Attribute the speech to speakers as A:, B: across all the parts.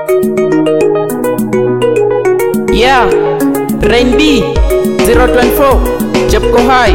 A: Yeah, Rain B 024 Jepco High.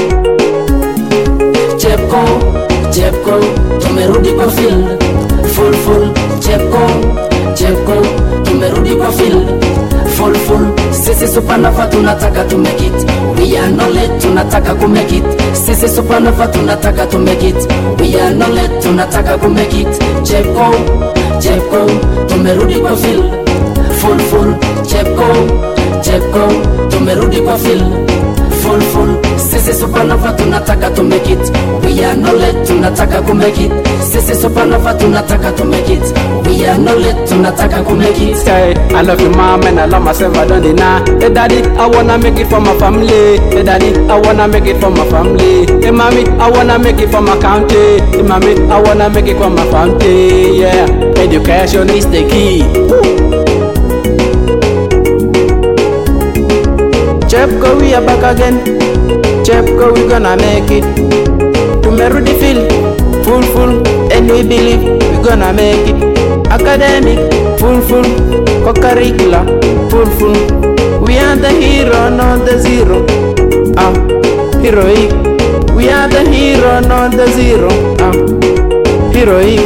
B: Jepco, tumerudi kwa field full. Jepco, tumerudi kwa field full. Sisi Supernova tunataka to make it. We are not late, tunataka ku make it. Sisi Supernova tunataka to make it. We are not late, tunataka ku make it. Jepco, tumerudi kwa field full. Jepco, tumerudi kwa field full. Sisi Supernova tunataka to make it. We are not late, tunataka ku make it. Sisi Supernova tunataka to make it. We are not late, tunataka ku make it.
A: Hey, I love you mom and I love myself, I don't deny. Hey daddy, I wanna make it for my family. Hey daddy, I wanna make it for my family. Hey mommy, I wanna make it for my county. Hey mommy, I wanna make it for my family. Yeah, education is the key. Jepco, we are back again. Jepco, we gonna make it. Tumerudi field full, and we believe we gonna make it. Academic full, co-curricular full. We are the hero, not the zero. Heroic. We are the hero, not the zero. Heroic.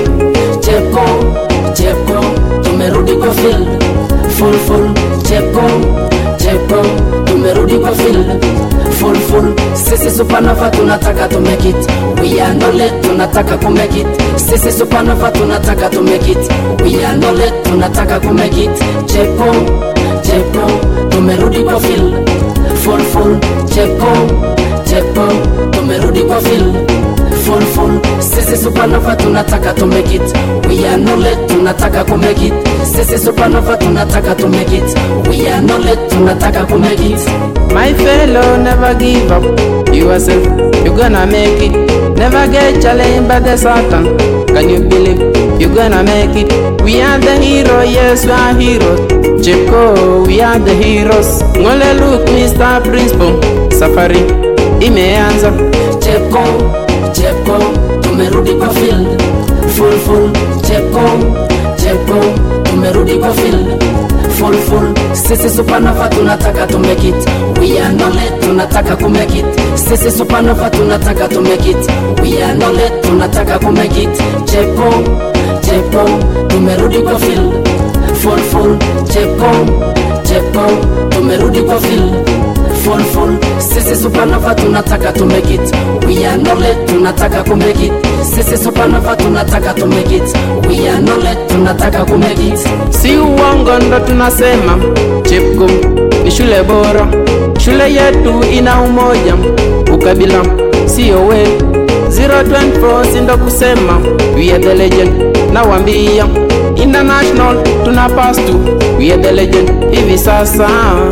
B: Jepco, tumerudi kwa field full. Jepco, tumerudi kwa field full. Sisi Supernova tunataka to make it. We are not late, tunataka ku make it. Sisi Supernova tunataka to make it. We are not late, tunataka ku make it. Jepco, tumerudi kwa field full. Jepco, tumerudi kwa field full. Sisi Supernova tunataka to make it. We are not late, tunataka ku make it. Sisi Supernova tunataka to make it. We are not late, tunataka ku make it.
A: My fellow, never give up yourself, you gonna make it. Never get challenged by the Satan. Can you believe you gonna make it? We are the hero, yes we are heroes. Jepco, we are the heroes. Ngole look Mr. Principal, safari imeanza.
B: Jepco, tumerudi kwa field full. Jepco, tumerudi kwa field full. Sisi Supernova tunataka to make it. We are not late, tunataka ku make it. Sisi Supernova tunataka to make it. We are not late, tunataka ku make it. Jepco, tumerudi kwa field full. Jepco, tumerudi kwa field full. Sisi Supernova tunataka to make it. We are not late, tunataka ku make it. Sisi Supernova tunataka to make it. We are not late, tunataka ku make it.
A: Si uongo ndo tunasema Jepco ni shule bora. Shule yetu ina umoja, ukabila sio wetu. 024 sindo kusema we are the legend. Nawambia international tuna pass to we are the legend hivi sasa.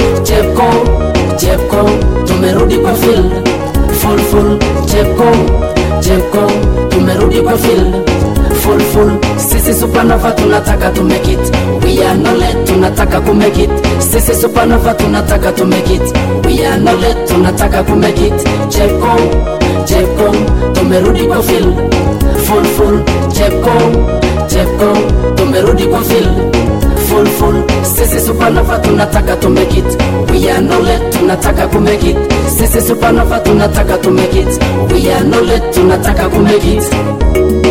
B: Jepco, tumerudi kwa field full. Jepco, tumerudi kwa field full. Sisi Supernova tunataka to make it. We are not late, tunataka ku make it. Sisi Supernova tunataka to make it. We are not late, tunataka ku make it. Jepco, tumerudi kwa field full. Jepco, tumerudi kwa field full. Sisi Supernova tunataka to make it. We are not late, tunataka ku make it. Sisi Supernova tunataka to make it. We are not late, tunataka ku make it.